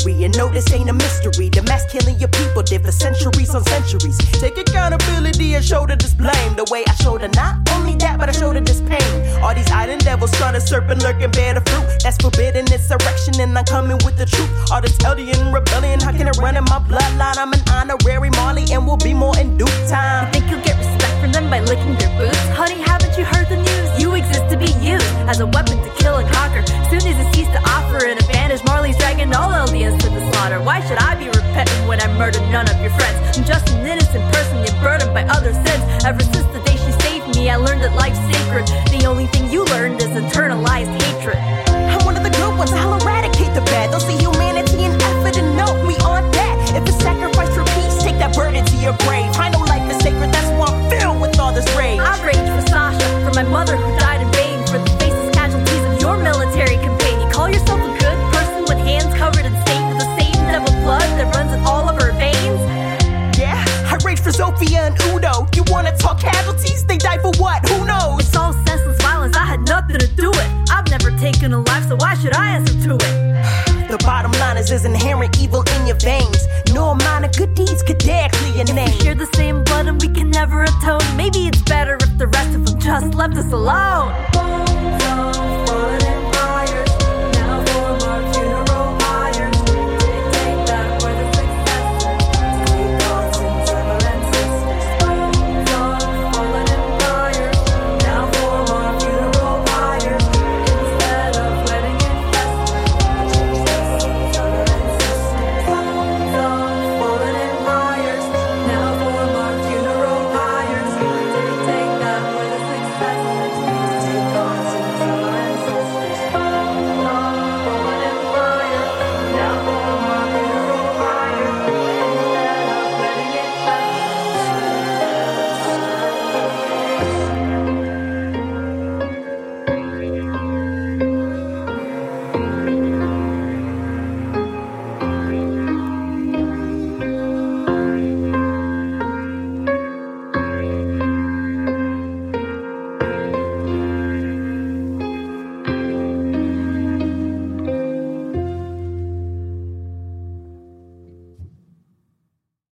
history and know this ain't a mystery. The mass killing your people did for centuries on centuries. Take accountability and shoulder this blame. The way I shoulder not only that, but I shoulder this pain. All these island devils trying to serpent lurk and bear the fruit. That's forbidden insurrection and I'm coming with the truth. All this alien rebellion, how can it run in my bloodline? I'm an honorary Marley and will be more in due time. You think you'll get respect from them by licking their boots? Honey, haven't you heard the news? You exist to be used as a weapon to kill and conquer. Soon as it ceased to offer an advantage, Marley's dragging all aliens to the slaughter. Why should I be repentant when I murdered none of your friends? I'm just an innocent person yet burdened by other sins. Ever since the day she saved me, I learned that life's sacred. The only thing you learned is internalized hatred. I'm one of the good ones, I'll eradicate the bad. They'll see humanity and effort and know we aren't that. If it's sacrifice for peace, take that burden to your grave. I know life is sacred, that's why I'm filled with all this rage. I rage for Sasha, for my mother who died in vain, for the faceless casualties of your military campaign. You call yourself a good person with hands covered in stain, with the same devil blood that runs in all of her veins? Yeah, I rage for Zofia and Udo. You wanna talk casualties? They die for what? Who knows? It's all senseless violence, I had nothing to do with. I've never taken a life, so why should I answer to it? The bottom line is there's inherent evil in your veins. No amount of good deeds could dare clear your name. We share the same blood and we can never atone. Maybe it's better if the rest of them just left us alone.